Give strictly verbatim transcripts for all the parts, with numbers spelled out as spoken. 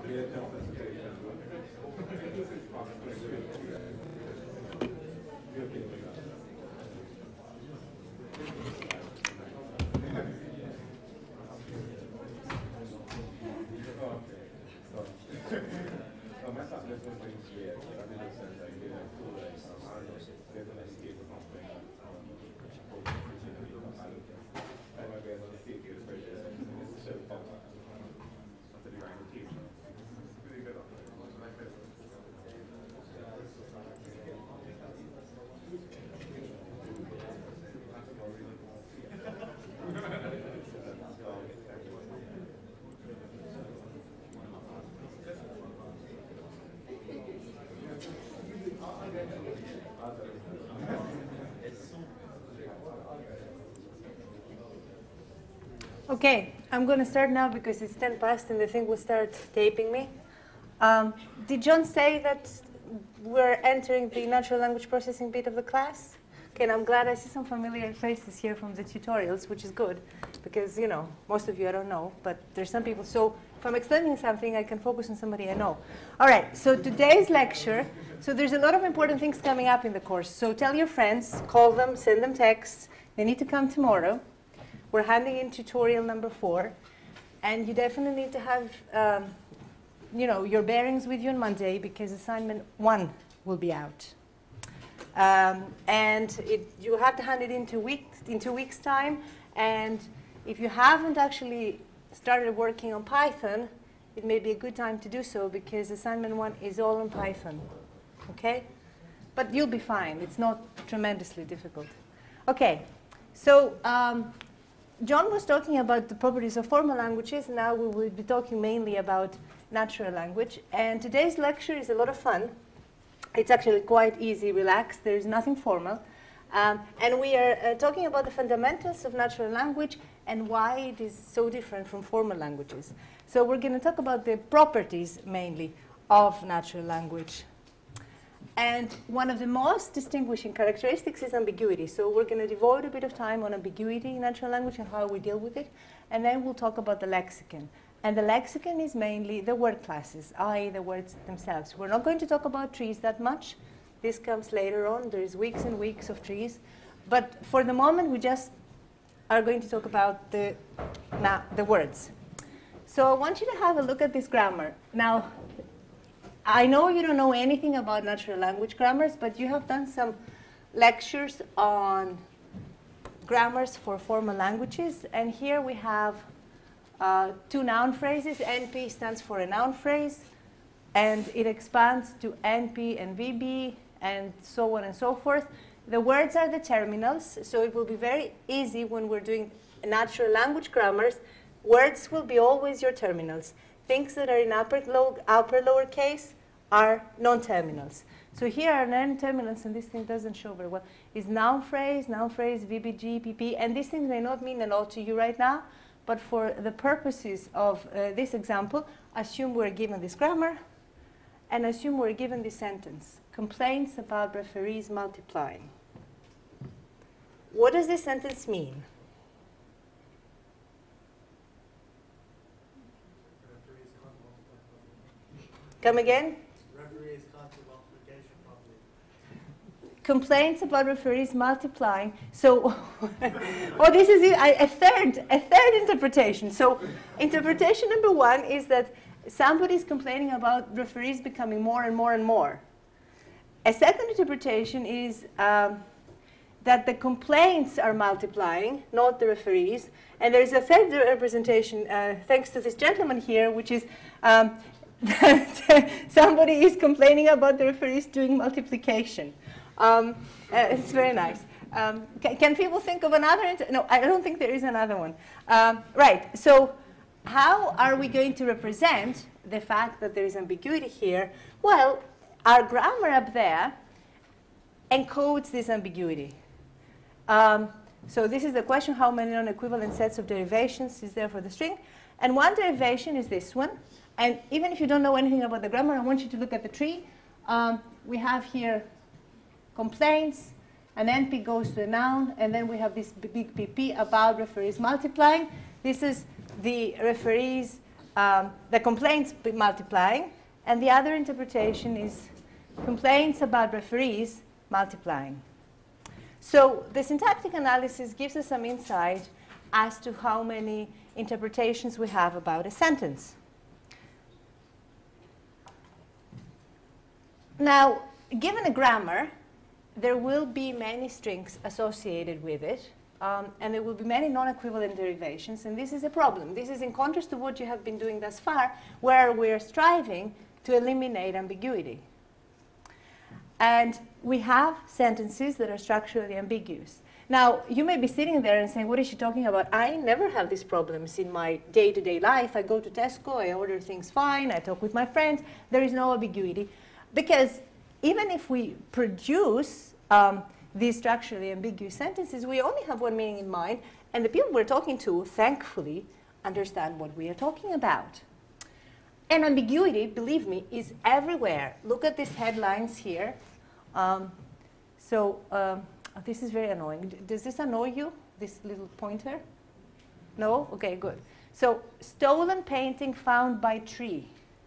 Okay, I'm going to start now because it's ten past and the thing will start taping me. Um, did John say that we're entering the natural language processing bit of the class? Okay, and I'm glad I see some familiar faces here from the tutorials, which is good because, you know, most of you I don't know, but there's some people. So if I'm explaining something, I can focus on somebody I know. All right, so today's lecture, so there's a lot of important things coming up in the course. So tell your friends, call them, send them texts. They need to come tomorrow. We're handing in tutorial number four, and you definitely need to have, um, you know, your bearings with you on Monday because assignment one will be out, um, and it, you have to hand it in two weeks in two weeks' time. And if you haven't actually started working on Python, it may be a good time to do so because assignment one is all on Python. Okay, but you'll be fine. It's not tremendously difficult. Okay, so. Um, John was talking about the properties of formal languages. Now we will be talking mainly about natural language. And today's lecture is a lot of fun. It's actually quite easy, relaxed. There is nothing formal. Um, and we are uh, talking about the fundamentals of natural language and why it is so different from formal languages. So we're going to talk about the properties, mainly, of natural language. And one of the most distinguishing characteristics is ambiguity. So we're going to devote a bit of time on ambiguity in natural language and how we deal with it. And then we'll talk about the lexicon. And the lexicon is mainly the word classes, that is the words themselves. We're not going to talk about trees that much. This comes later on. There's weeks and weeks of trees. But for the moment, we just are going to talk about the, now, the words. So I want you to have a look at this grammar. Now, I know you don't know anything about natural language grammars, but you have done some lectures on grammars for formal languages. And here we have uh, two noun phrases. N P stands for a noun phrase, and it expands to N P and V B, and so on and so forth. The words are the terminals, so it will be very easy when we're doing natural language grammars. Words will be always your terminals. Things that are in upper, low, upper lowercase are non-terminals. So here are non-terminals, and this thing doesn't show very well. Is noun phrase, noun phrase, V B G, P P, and these things may not mean a lot to you right now, but for the purposes of uh, this example, assume we're given this grammar, and assume we're given this sentence, complaints about referees multiplying. What does this sentence mean? Come again? Referees can't do multiplication properly. Complaints about referees multiplying. So, oh, this is a, a third, a third interpretation. So, interpretation number one is that somebody is complaining about referees becoming more and more and more. A second interpretation is um, that the complaints are multiplying, not the referees. And there is a third representation, uh, thanks to this gentleman here, which is um, that somebody is complaining about the referees doing multiplication. Um, uh, it's very nice. Um, can, can people think of another? Inter- no, I don't think there is another one. Um, right, so how are we going to represent the fact that there is ambiguity here? Well, our grammar up there encodes this ambiguity. Um, so this is the question, how many non-equivalent sets of derivations is there for the string? And one derivation is this one. And even if you don't know anything about the grammar, I want you to look at the tree. Um, we have here complaints, and N P goes to a noun, and then we have this big P P about referees multiplying. This is the referees um, the complaints be multiplying, and the other interpretation is complaints about referees multiplying. So the syntactic analysis gives us some insight as to how many interpretations we have about a sentence. Now, given a grammar, there will be many strings associated with it, um, and there will be many non-equivalent derivations, and this is a problem. This is in contrast to what you have been doing thus far, where we're striving to eliminate ambiguity. And we have sentences that are structurally ambiguous. Now, you may be sitting there and saying, what is she talking about? I never have these problems in my day-to-day life. I go to Tesco, I order things fine, I talk with my friends. There is no ambiguity. Because even if we produce um, these structurally ambiguous sentences, we only have one meaning in mind, and the people we're talking to, thankfully, understand what we are talking about. And ambiguity, believe me, is everywhere. Look at these headlines here. Um, so um, oh, this is very annoying. D- does this annoy you, this little pointer? No? OK, good. So stolen painting found by tree.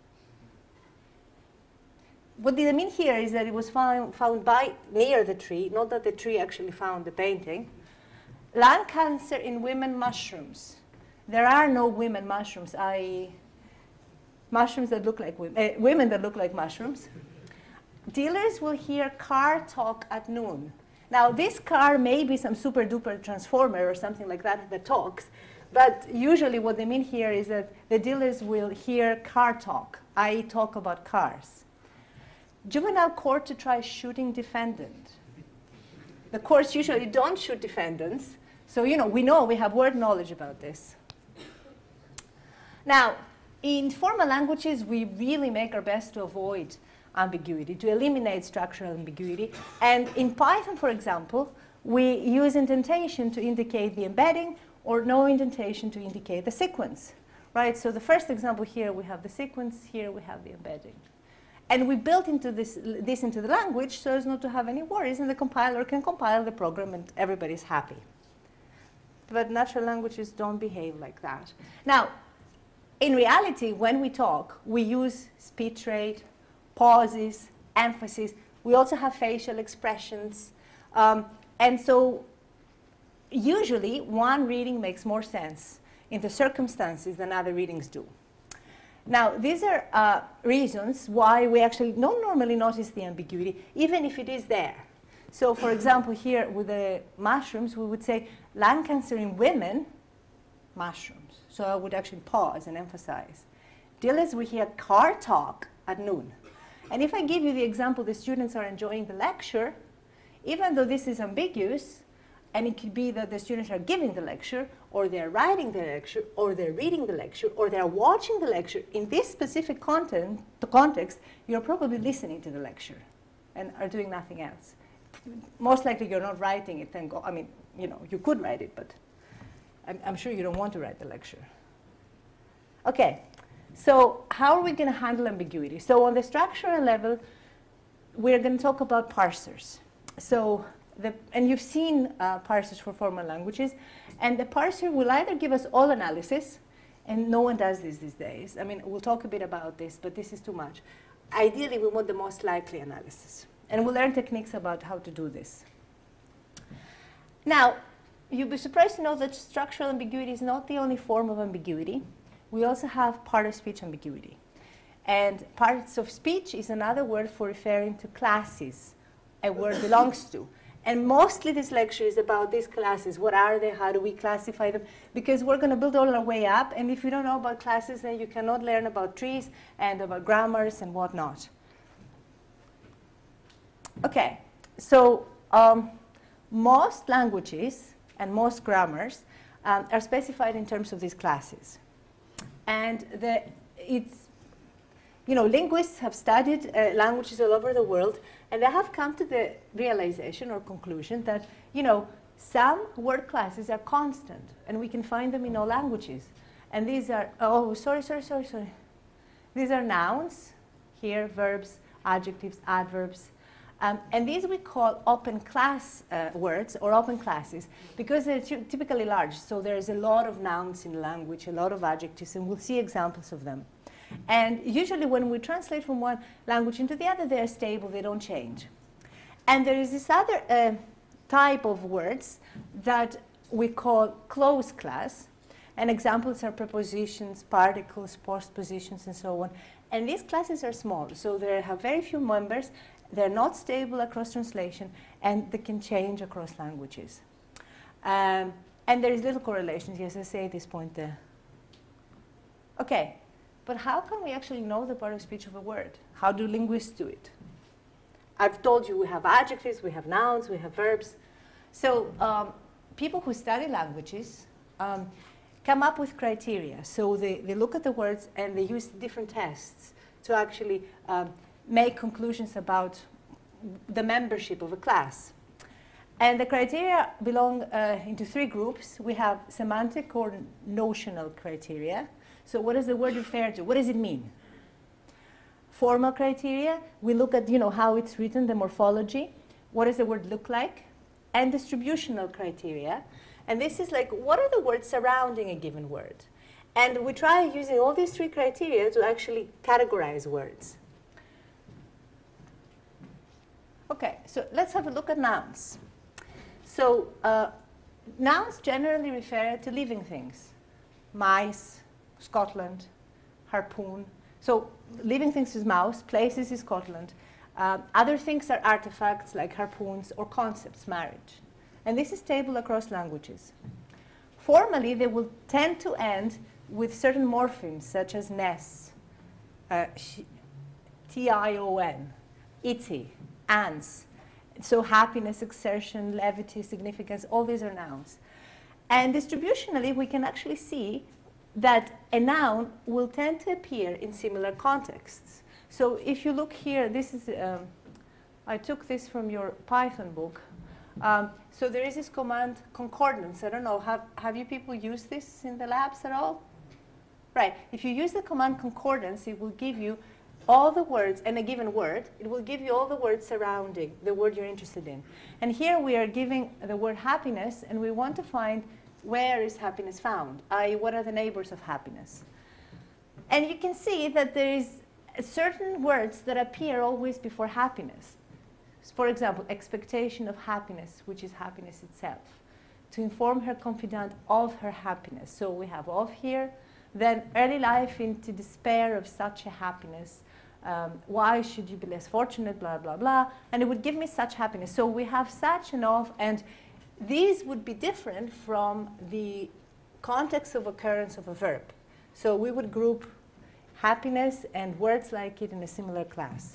What they mean here is that it was found, found by near the tree, not that the tree actually found the painting. Lung cancer in women mushrooms. There are no women mushrooms, that is mushrooms that look like women, uh, women that look like mushrooms. Dealers will hear car talk at noon. Now, this car may be some super duper transformer or something like that that talks, but usually what they mean here is that the dealers will hear car talk, that is talk about cars. Juvenile court to try shooting defendant. The courts usually don't shoot defendants, so you know we know we have word knowledge about this. Now, in formal languages, we really make our best to avoid ambiguity, to eliminate structural ambiguity. And in Python, for example, we use indentation to indicate the embedding or no indentation to indicate the sequence. Right? So the first example here, we have the sequence. Here we have the embedding. And we built into this, this into the language so as not to have any worries, and the compiler can compile the program and everybody's happy. But natural languages don't behave like that. Now, in reality, when we talk, we use speech rate, pauses, emphasis. We also have facial expressions. Um, and so usually, one reading makes more sense in the circumstances than other readings do. Now, these are uh, reasons why we actually don't normally notice the ambiguity, even if it is there. So, for example, here with the mushrooms, we would say lung cancer in women, mushrooms. So I would actually pause and emphasize. Dealers will hear car talk at noon. And if I give you the example, the students are enjoying the lecture, even though this is ambiguous, and it could be that the students are giving the lecture, or they're writing the lecture, or they're reading the lecture, or they're watching the lecture. In this specific content, the context, you're probably listening to the lecture and are doing nothing else. Most likely you're not writing it and go, I mean, you know, you could write it, but I'm, I'm sure you don't want to write the lecture. Okay, so how are we going to handle ambiguity? So on the structural level, we're going to talk about parsers. So, the, and you've seen uh, parsers for formal languages, and the parser will either give us all analysis, and no one does this these days. I mean, we'll talk a bit about this, but this is too much. Ideally, we want the most likely analysis, and we'll learn techniques about how to do this. Now, you'll be surprised to know that structural ambiguity is not the only form of ambiguity. We also have part of speech ambiguity. And parts of speech is another word for referring to classes a word belongs to. And mostly this lecture is about these classes. What are they? How do we classify them? Because we're going to build all our way up. And if you don't know about classes, then you cannot learn about trees and about grammars and whatnot. OK, so um, most languages and most grammars um, are specified in terms of these classes. And the, it's, you know, linguists have studied uh, languages all over the world, and they have come to the realization or conclusion that, you know, some word classes are constant, and we can find them in all languages. And these are, oh, sorry, sorry, sorry, sorry. These are nouns, here, verbs, adjectives, adverbs. Um, and these we call open class uh, words or open classes because they're ty- typically large. So there's a lot of nouns in language, a lot of adjectives, and we'll see examples of them. And usually when we translate from one language into the other, they're stable, they don't change. And there is this other uh, type of words that we call closed class. And examples are prepositions, particles, postpositions, and so on. And these classes are small, so they have very few members. They're not stable across translation, and they can change across languages. Um, and there is little correlation. Yes, I say at this point there. Okay, but how can we actually know the part of speech of a word? How do linguists do it? I've told you we have adjectives, we have nouns, we have verbs. So um, people who study languages um, come up with criteria. So they, they look at the words and they use different tests to actually um, make conclusions about the membership of a class. And the criteria belong uh, into three groups. We have semantic or notional criteria. So what does the word refer to? What does it mean? Formal criteria, we look at, you know, how it's written, the morphology. What does the word look like? And distributional criteria. And this is like, what are the words surrounding a given word? And we try using all these three criteria to actually categorize words. Okay, so let's have a look at nouns. So uh, nouns generally refer to living things. Mice, Scotland, harpoon. So living things is mouse, places is Scotland. Uh, other things are artifacts like harpoons or concepts, marriage. And this is stable across languages. Formally, they will tend to end with certain morphemes, such as ness, uh, T I O N, ity, ans. So happiness, exertion, levity, significance, all these are nouns. And distributionally, we can actually see that a noun will tend to appear in similar contexts. So if you look here, this is, um, I took this from your Python book. Um, so there is this command concordance. I don't know, have, have you people used this in the labs at all? Right, if you use the command concordance, it will give you all the words, and a given word, it will give you all the words surrounding the word you're interested in. And here we are giving the word happiness, and we want to find where is happiness found, that is what are the neighbors of happiness. And you can see that there is certain words that appear always before happiness. For example, expectation of happiness, which is happiness itself. To inform her confidant of her happiness. So we have of here. Then early life into despair of such a happiness. Um, why should you be less fortunate, blah, blah, blah. And it would give me such happiness. So we have such and of, and these would be different from the context of occurrence of a verb. So we would group happiness and words like it in a similar class.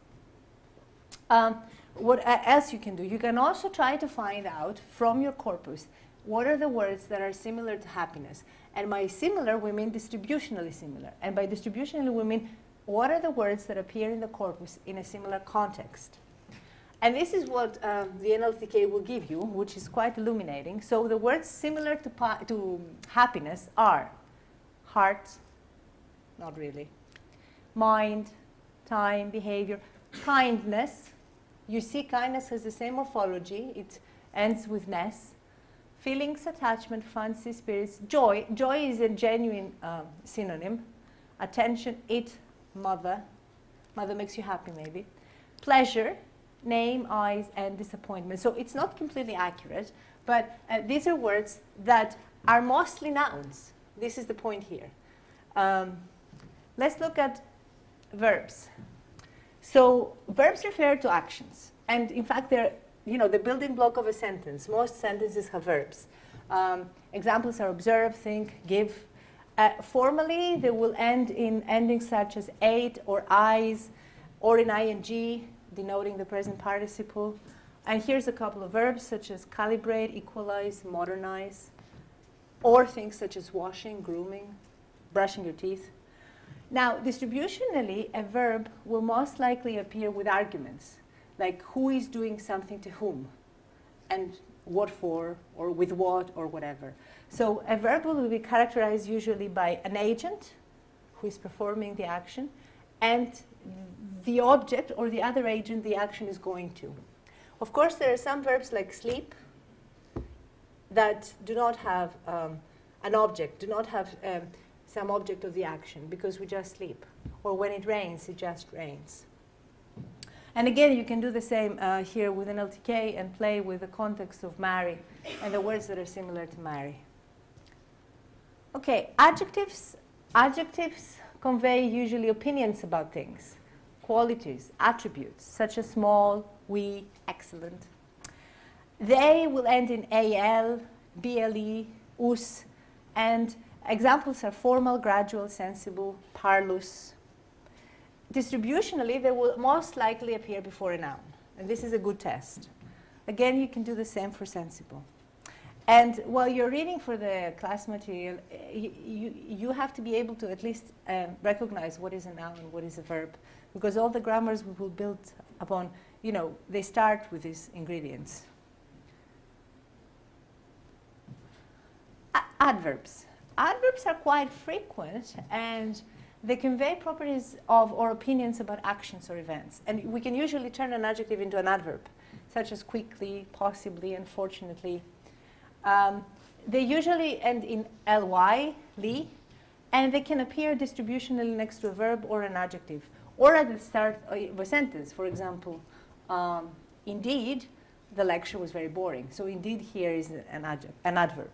Um, what uh, else you can do? You can also try to find out from your corpus what are the words that are similar to happiness. And by similar, we mean distributionally similar. And by distributionally, we mean what are the words that appear in the corpus in a similar context. And this is what um, the N L T K will give you, which is quite illuminating. So the words similar to, pi- to happiness are heart, not really, mind, time, behavior, kindness. You see kindness has the same morphology. It ends with ness. Feelings, attachment, fancy, spirits, joy. Joy is a genuine um, synonym. Attention, it, mother. Mother makes you happy, maybe. Pleasure, name, eyes, and disappointment. So it's not completely accurate, but uh, these are words that are mostly nouns. This is the point here. Um, let's look at verbs. So verbs refer to actions. And in fact, they're you know, the building block of a sentence. Most sentences have verbs. Um, examples are observe, think, give. Uh, formally, they will end in endings such as ate or eyes, or in ing, denoting the present participle. And here's a couple of verbs such as calibrate, equalize, modernize, or things such as washing, grooming, brushing your teeth. Now, distributionally, a verb will most likely appear with arguments, like who is doing something to whom, and what for, or with what, or whatever. So a verb will be characterized usually by an agent who is performing the action, and the object or the other agent the action is going to. Of course, there are some verbs like sleep that do not have um, an object, do not have um, some object of the action, because we just sleep. Or when it rains, it just rains. And again, you can do the same uh, here with an L T K and play with the context of marry and the words that are similar to marry. Okay, adjectives. Adjectives convey usually opinions about things, qualities, attributes, such as small, wee, excellent. They will end in al, ble, us, and examples are formal, gradual, sensible, parlous. Distributionally, they will most likely appear before a noun, and this is a good test. Again, you can do the same for sensible. And while you're reading for the class material, you, you, you have to be able to at least um, recognize what is a noun and what is a verb, because all the grammars we will build upon, you know, they start with these ingredients. A adverbs. Adverbs are quite frequent, and they convey properties of or opinions about actions or events. And we can usually turn an adjective into an adverb, such as quickly, possibly, unfortunately. Um, they usually end in ly, li, and they can appear distributionally next to a verb or an adjective, or at the start of a sentence. For example, um, indeed, the lecture was very boring. So indeed here is an, adjective, an adverb.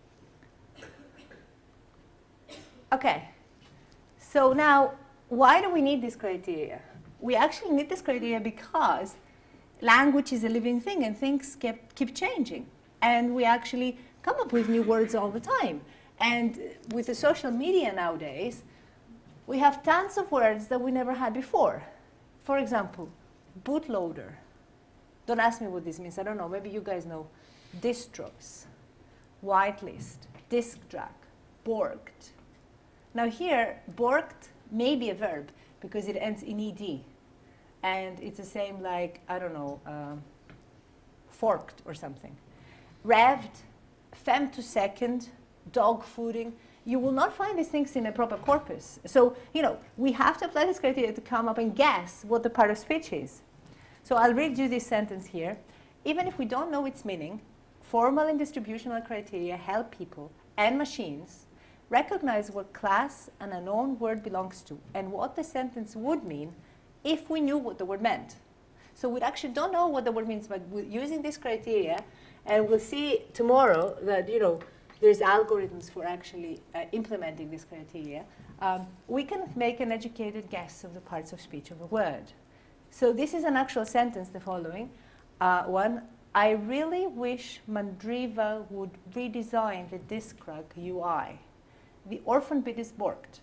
Okay. So now, why do we need this criteria? We actually need this criteria because language is a living thing and things keep, keep changing. And we actually come up with new words all the time. And with the social media nowadays, we have tons of words that we never had before. For example, bootloader. Don't ask me what this means. I don't know. Maybe you guys know. Distros, whitelist, disk drag, borked. Now here, borked may be a verb because it ends in ed. And it's the same like, I don't know, um, forked or something. Revved, femtosecond, dog fooding. You will not find these things in a proper corpus. So, you know, we have to apply this criteria to come up and guess what the part of speech is. So I'll read you this sentence here. Even if we don't know its meaning, formal and distributional criteria help people and machines recognize what class an unknown word belongs to and what the sentence would mean if we knew what the word meant. So we actually don't know what the word means, but we're using this criteria, and we'll see tomorrow that, you know, there's algorithms for actually uh, implementing this criteria. Um, we can make an educated guess of the parts of speech of a word. So this is an actual sentence, the following uh, one. I really wish Mandriva would redesign the Discrug U I. The orphan bit is borked.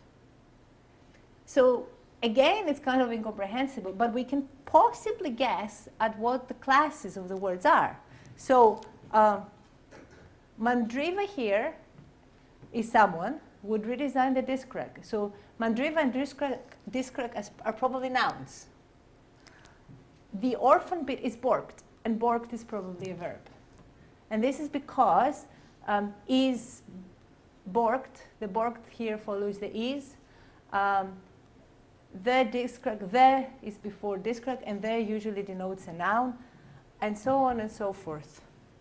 So again, it's kind of incomprehensible, but we can possibly guess at what the classes of the words are. So uh, Mandriva here is someone who would redesign the Discrug. So Mandriva and Discrug, Discrug are probably nouns. The orphan bit is borked, and borked is probably a verb. And this is because um, is borked, the borked here follows the is. Um, the Discrug, the is before Discrug, and the usually denotes a noun, and so on and so forth.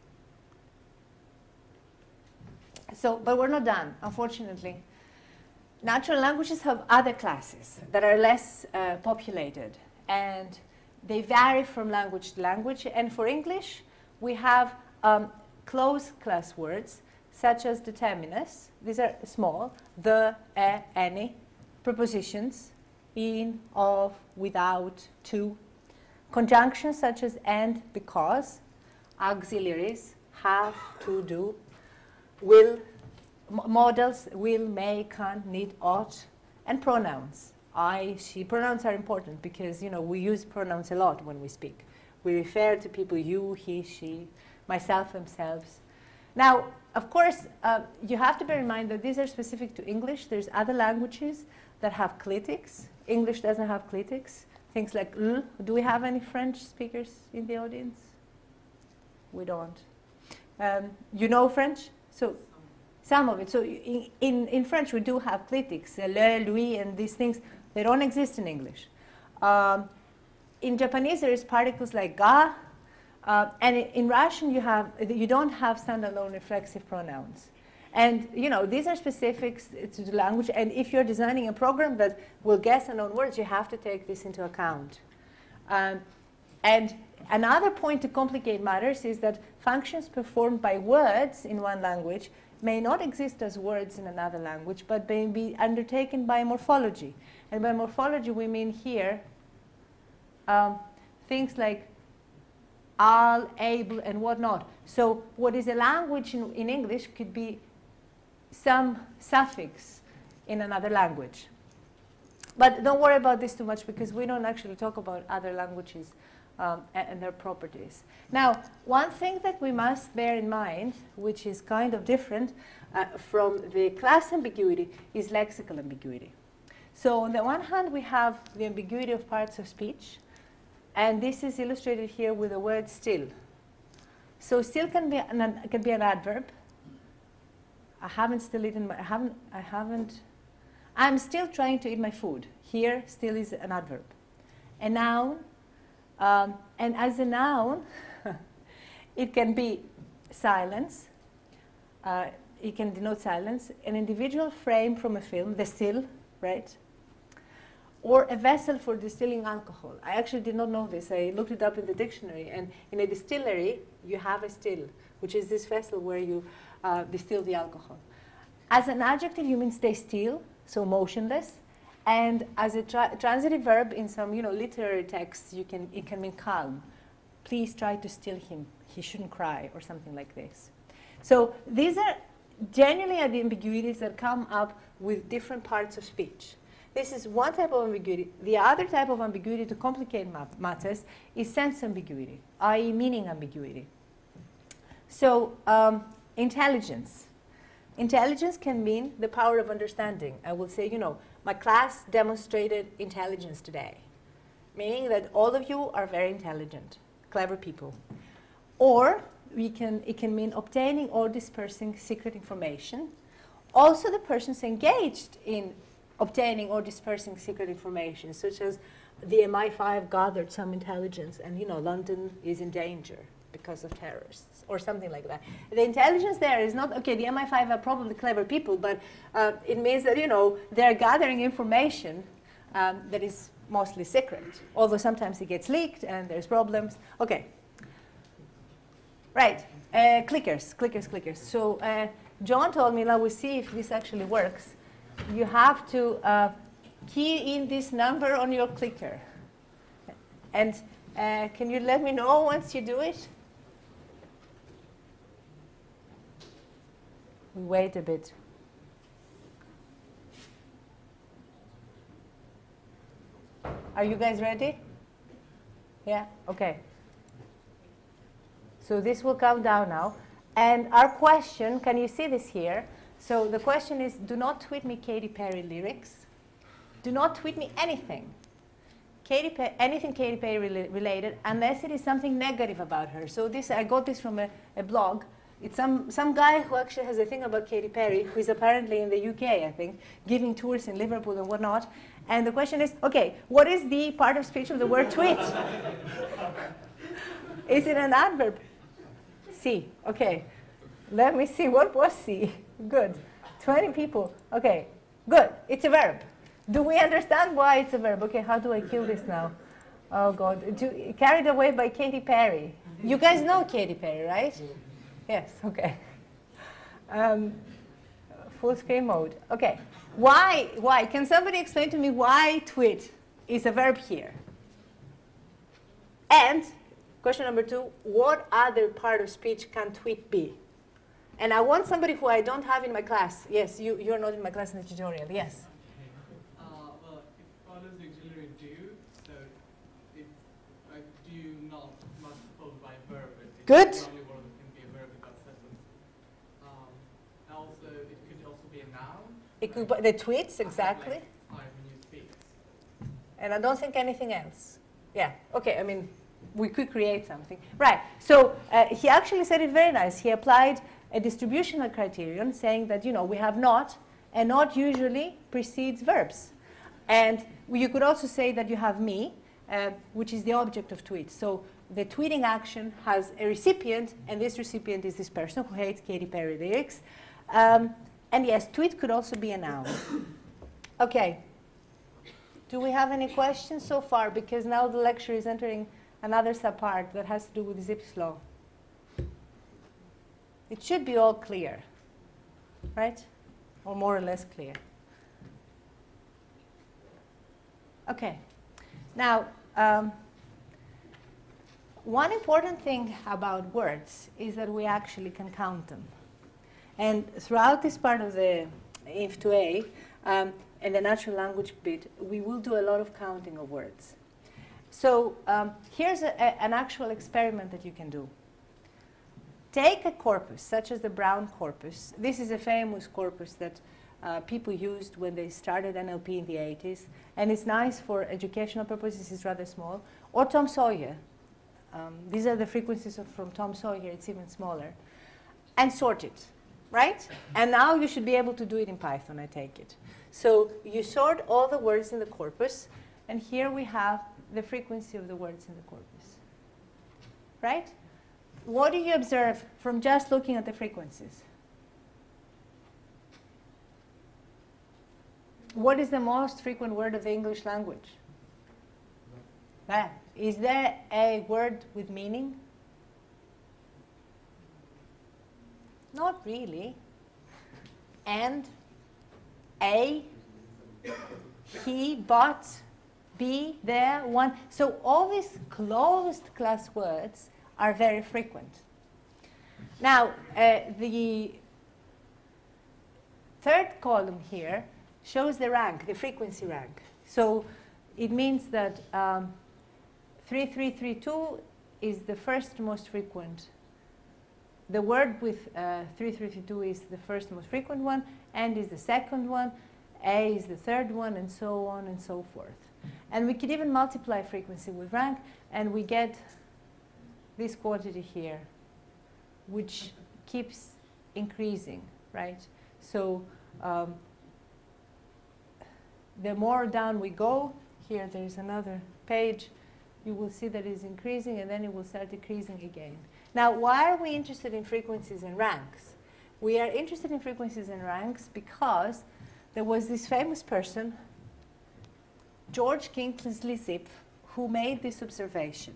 So, but we're not done, unfortunately. Natural languages have other classes that are less uh, populated, and they vary from language to language. And for English, we have um, close class words, such as determiners. These are small, the, a, any, prepositions, in, of, without, to. Conjunctions such as and, because. Auxiliaries, have, to, do. Will, modals, will, may, can, need, ought. And pronouns, I, she. Pronouns are important because, you know, we use pronouns a lot when we speak. We refer to people, you, he, she, myself, themselves. Now, of course, uh, you have to bear in mind that these are specific to English. There's other languages that have clitics. English doesn't have clitics. Things like l. Do we have any French speakers in the audience? We don't. Um, you know French? So some of it. So in, in, in French, we do have clitics. Le, lui, and these things, they don't exist in English. Um, in Japanese, there is particles like ga, uh, and in, in Russian, you have you don't have standalone reflexive pronouns. And you know these are specifics to the language. And if you're designing a program that will guess unknown words, you have to take this into account. Um, and another point to complicate matters is that functions performed by words in one language may not exist as words in another language, but may be undertaken by morphology. And by morphology, we mean here um, things like al, able, and whatnot. So what is a language in, in English could be some suffix in another language. But don't worry about this too much, because we don't actually talk about other languages um, and, and their properties. Now, one thing that we must bear in mind, which is kind of different uh, from the class ambiguity, is lexical ambiguity. So on the one hand, we have the ambiguity of parts of speech, and this is illustrated here with the word still. So still can be an, can be an adverb. I haven't still eaten my, I haven't, I haven't, I'm still trying to eat my food. Here, still is an adverb. A noun, um, and as a noun, it can be silence. Uh, it can denote silence. An individual frame from a film, the still, right? Or a vessel for distilling alcohol. I actually did not know this. I looked it up in the dictionary. And in a distillery, you have a still, which is this vessel where you uh, distill the alcohol. As an adjective, you mean stay still, so motionless. And as a tra transitive verb in some you know, literary texts, you can, it can mean calm. Please try to still him. He shouldn't cry, or something like this. So these are generally are the ambiguities that come up with different parts of speech. This is one type of ambiguity. The other type of ambiguity, to complicate matters, is sense ambiguity, that is meaning ambiguity. So um, intelligence. Intelligence can mean the power of understanding. I will say, you know, my class demonstrated intelligence today, meaning that all of you are very intelligent, clever people. Or we can, it can mean obtaining or dispersing secret information. Also, the person's engaged in obtaining or dispersing secret information, such as the M I five gathered some intelligence, and you know London is in danger because of terrorists, or something like that. The intelligence there is not, okay, the M I five are probably clever people, but uh, it means that you know they're gathering information um, that is mostly secret, although sometimes it gets leaked and there's problems. Okay. Right, uh, clickers, clickers, clickers. So uh, John told me, now we see if this actually works. You have to uh, key in this number on your clicker. And uh, can you let me know once you do it? We wait a bit. Are you guys ready? Yeah? Okay. So this will come down now. And our question, can you see this here? So the question is, do not tweet me Katy Perry lyrics. Do not tweet me anything. Katy Perry, anything Katy Perry rela related, unless it is something negative about her. So this, I got this from a, a blog. It's some, some guy who actually has a thing about Katy Perry, who is apparently in the U K, I think, giving tours in Liverpool and whatnot. And the question is, okay, what is the part of speech of the word tweet? Is it an adverb? C, okay. Let me see, what was C? Good. twenty people. Okay, good. It's a verb. Do we understand why it's a verb? Okay, how do I kill this now? Oh, God. Do, carried away by Katy Perry. You guys know Katy Perry, right? Yes, okay. Um, full screen mode. Okay. Why? Why? Can somebody explain to me why tweet is a verb here? And question number two, what other part of speech can tweet be? And I want somebody who I don't have in my class. Yes, you, you're not in my class in the tutorial. Yes? Uh, well, it follows the auxiliary do, so it's like do not must be followed by a verb. It's Good. the only word that can be a verb in that sentence. Um, also, it could also be a noun. It could be the tweets, exactly. Like, when you speak. And I don't think anything else. Yeah, okay, I mean, we could create something. Right, so uh, he actually said it very nice. He applied a distributional criterion saying that, you know, we have not, and not usually precedes verbs. And you could also say that you have me, uh, which is the object of tweet. So the tweeting action has a recipient, and this recipient is this person who hates Katy Perry lyrics. Um, and yes, tweet could also be a noun. Okay. Do we have any questions so far? Because now the lecture is entering another subpart that has to do with Zipf's law. It should be all clear, right? Or more or less clear. Okay. Now, um, one important thing about words is that we actually can count them. And throughout this part of the I N F two A um, and the natural language bit, we will do a lot of counting of words. So um, here's a, a, an actual experiment that you can do. Take a corpus, such as the Brown corpus. This is a famous corpus that uh, people used when they started N L P in the eighties. And it's nice for educational purposes. It's rather small. Or Tom Sawyer. Um, these are the frequencies of, from Tom Sawyer. It's even smaller. And sort it, right? And now you should be able to do it in Python, I take it. So you sort all the words in the corpus. And here we have the frequency of the words in the corpus, right? What do you observe from just looking at the frequencies? What is the most frequent word of the English language? That. Is there a word with meaning? Not really. And, a, he, but, be, there, one. So all these closed class words are very frequent. Now, uh, the third column here shows the rank, the frequency rank. So it means that um, three three three two is the first most frequent. The word with uh, three three three two is the first most frequent one, and is the second one, A is the third one, and so on and so forth. And we could even multiply frequency with rank, and we get this quantity here, which keeps increasing, right? So um, the more down we go, here there's another page, you will see that it's increasing, and then it will start decreasing again. Now, why are we interested in frequencies and ranks? We are interested in frequencies and ranks because there was this famous person, George Kingsley Zipf, who made this observation.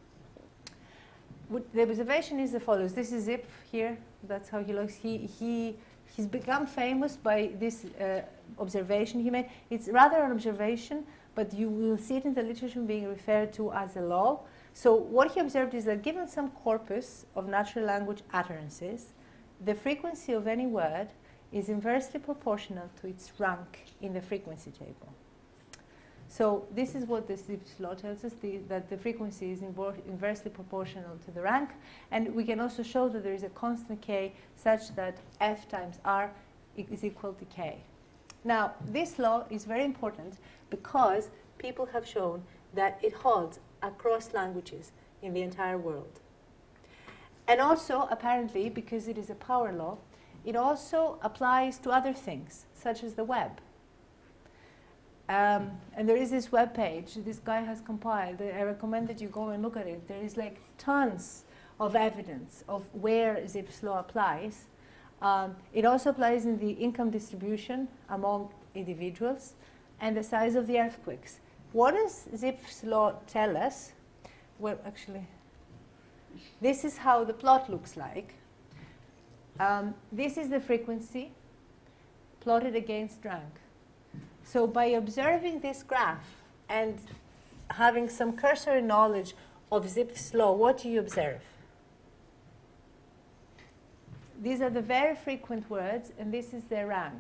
The observation is the follows. This is Zipf here. That's how he looks. He, he, he's become famous by this uh, observation he made. It's rather an observation, but you will see it in the literature being referred to as a law. So what he observed is that given some corpus of natural language utterances, the frequency of any word is inversely proportional to its rank in the frequency table. So this is what the Zipf's law tells us, the, that the frequency is inversely proportional to the rank. And we can also show that there is a constant k such that f times r is equal to k. Now, this law is very important because people have shown that it holds across languages in the entire world. And also, apparently, because it is a power law, it also applies to other things, such as the web. Um, and there is this web page this guy has compiled. I recommend that you go and look at it. There is like tons of evidence of where Zipf's law applies. Um, it also applies in the income distribution among individuals and the size of the earthquakes. What does Zipf's law tell us? Well, actually, this is how the plot looks like. Um, this is the frequency plotted against rank. So by observing this graph and having some cursory knowledge of Zipf's law, what do you observe? These are the very frequent words, and this is their rank.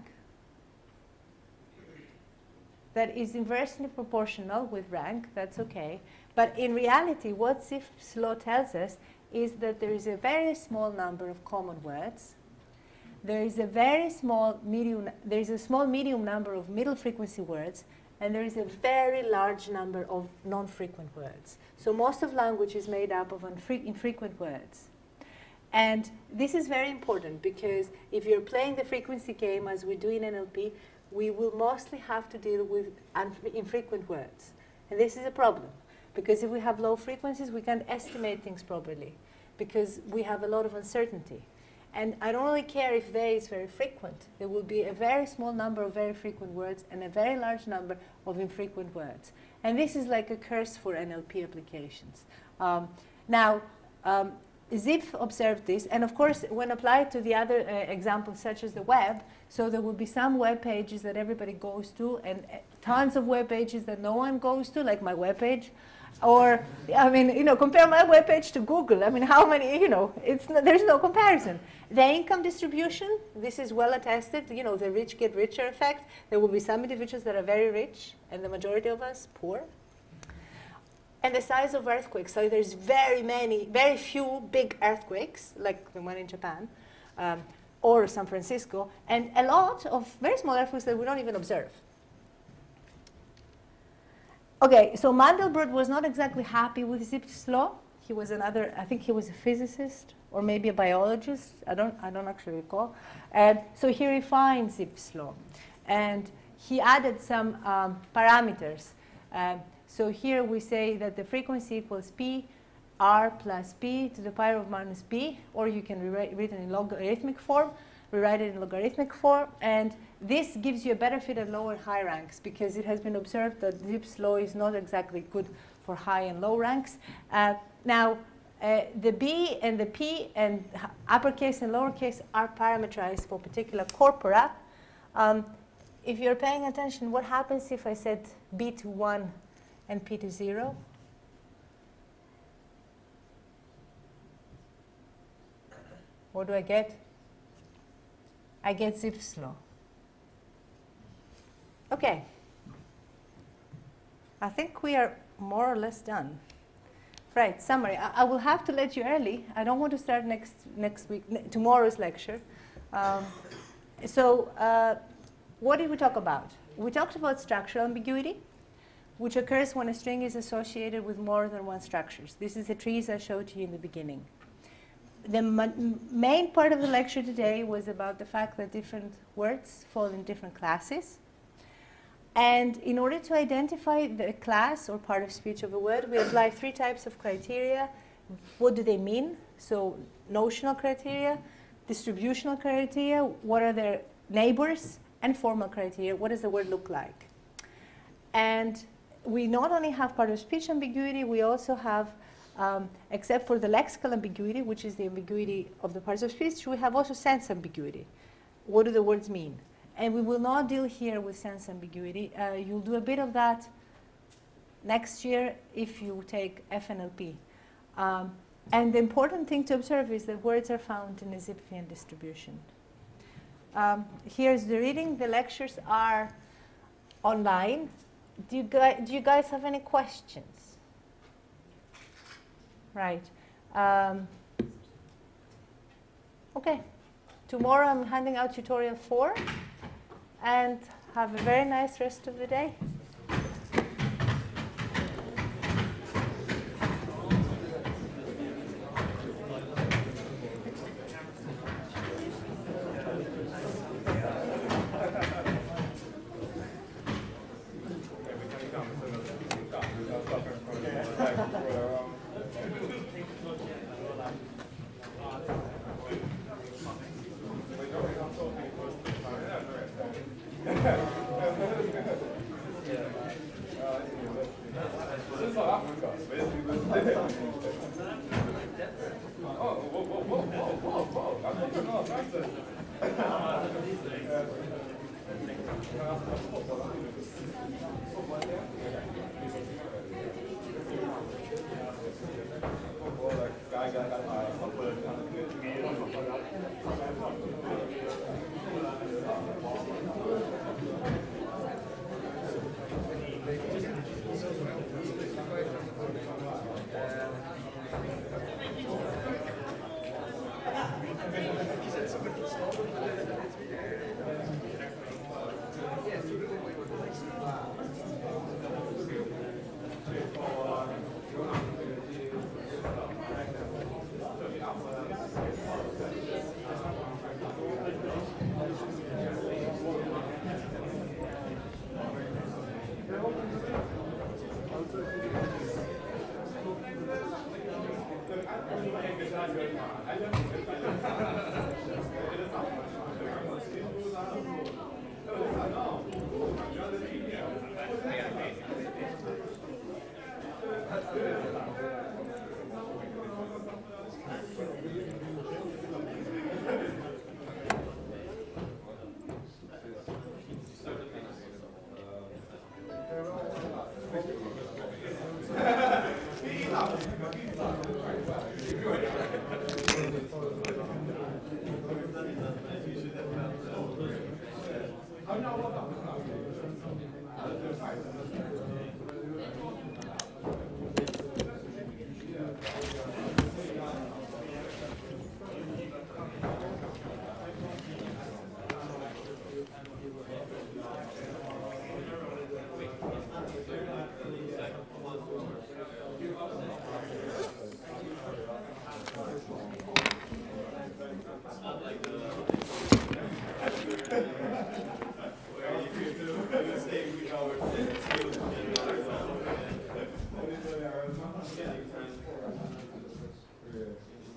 That is inversely proportional with rank, that's okay. But in reality, what Zipf's law tells us is that there is a very small number of common words. There is a very small medium, there is a small medium number of middle frequency words, and there is a very large number of non-frequent words. So most of language is made up of infrequent words. And this is very important because if you're playing the frequency game as we do in N L P, we will mostly have to deal with infrequent words. And this is a problem, because if we have low frequencies, we can't estimate things properly, because we have a lot of uncertainty. And I don't really care if they is very frequent. There will be a very small number of very frequent words and a very large number of infrequent words. And this is like a curse for N L P applications. Um, now, um, Zipf observed this, and of course, when applied to the other uh, examples, such as the web, so there will be some web pages that everybody goes to, and uh, tons of web pages that no one goes to, like my web page. Or, I mean, you know, compare my web page to Google. I mean, how many, you know, it's no, there's no comparison. The income distribution, this is well attested, you know, the rich get richer effect. There will be some individuals that are very rich, and the majority of us poor. And the size of earthquakes. So there's very many, very few big earthquakes, like the one in Japan, um, or San Francisco, and a lot of very small earthquakes that we don't even observe. Okay, so Mandelbrot was not exactly happy with Zipf's law. He was another, I think he was a physicist, or maybe a biologist. I don't, I don't actually recall. And so he refined Zipf's law. And he added some um, parameters. Um, So here we say that the frequency equals p, r plus p to the power of minus p, or you can rewrite it in logarithmic form, rewrite it in logarithmic form, and this gives you a benefit at lower high ranks, because it has been observed that Zipf's law is not exactly good for high and low ranks. Uh, now, uh, the b and the p and uppercase and lowercase are parameterized for particular corpora. Um, if you're paying attention, what happens if I said b to one and p to zero? What do I get? I get Zipf's law. Okay. I think we are more or less done. Right, summary. I, I will have to let you early. I don't want to start next, next week, n tomorrow's lecture. Um, so uh, what did we talk about? We talked about structural ambiguity, which occurs when a string is associated with more than one structures. This is the trees I showed you in the beginning. The main part of the lecture today was about the fact that different words fall in different classes. And in order to identify the class or part of speech of a word, we apply three types of criteria. What do they mean? So notional criteria, distributional criteria, what are their neighbors, and formal criteria, what does the word look like? And we not only have part of speech ambiguity, we also have, um, except for the lexical ambiguity, which is the ambiguity of the parts of speech, we have also sense ambiguity. What do the words mean? And we will not deal here with sense ambiguity. Uh, you'll do a bit of that next year if you take F N L P. Um, and the important thing to observe is that words are found in a Zipfian distribution. Um, here's the reading. The lectures are online. Do you, guys, do you guys have any questions? Right. Um, okay. Tomorrow I'm handing out tutorial four. And have a very nice rest of the day. Yes.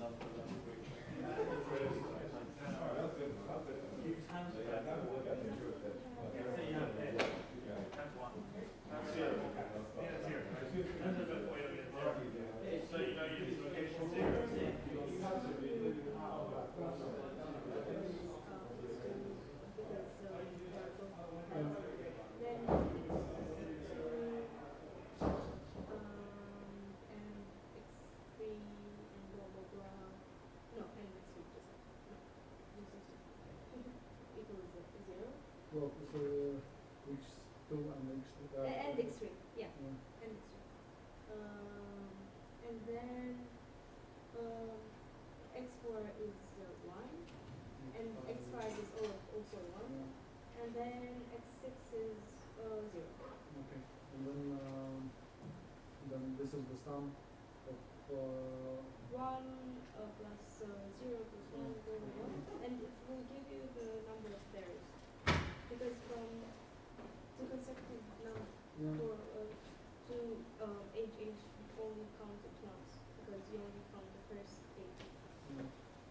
Well, so uh, x two and x two. Uh, and x three, yeah, yeah. and x three. Um, and then um, x four is uh, one, and x five is al also one, Yeah. and then x six is uh, zero. Okay, and then um, then this is the sum of uh, one uh, plus uh, zero plus one Yeah. over one, and it will give you the number of pairs. Because from two consecutive numbers yeah. for uh, two uh, age age you only count it once because you only count the first eight. Yeah.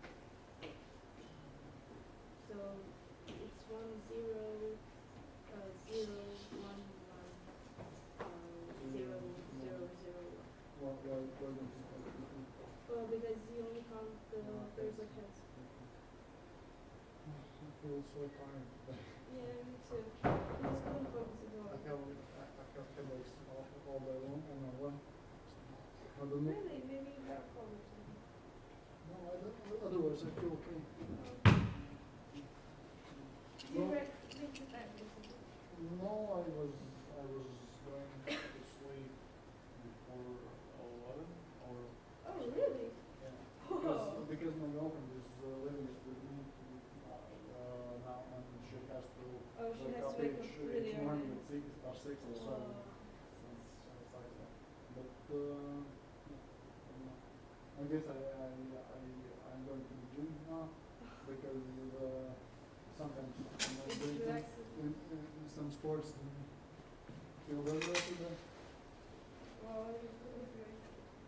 So it's one zero uh, zero one one uh, zero zero zero one. Why why why don't you count it? Well, because you only count the Ah, pairs okay. of heads. I feel so tired. Yeah, me too. I'm just couldn't focus at all. I have I, I have headaches all, all day long and I want. I don't know. Really? Maybe you have problems. No, I don't, otherwise I feel okay. You No. read read the back or something? No, I was I was going to sleep before eleven or Oh, really? yeah. Oh. Because, because my girlfriend is uh, living with me uh, now and she has to Oh, she wake has up to wake each, up really each early. morning at six or six or seven. Uh, It's, it's like that. But uh, yeah, I guess I I I I'm going to the gym now because uh, sometimes I'm not It's doing some, relaxing. in, in, in some sports and feel very well today. well, you're good, right?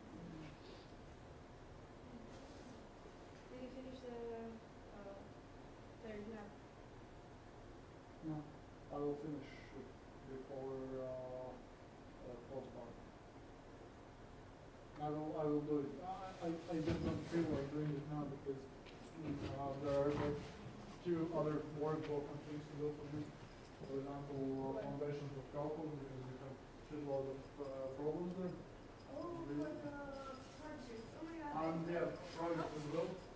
Did you finish the uh, third nap? No, I will finish it before uh, uh, twelve o'clock. I will I will do it. I, I, I just don't feel like doing it now because uh, there are like few other more important things to do for me. For example, uh, foundations of calculus because we have shitload of uh, problems there. Oh, Really? for the project. Oh my god. And yeah, project as well.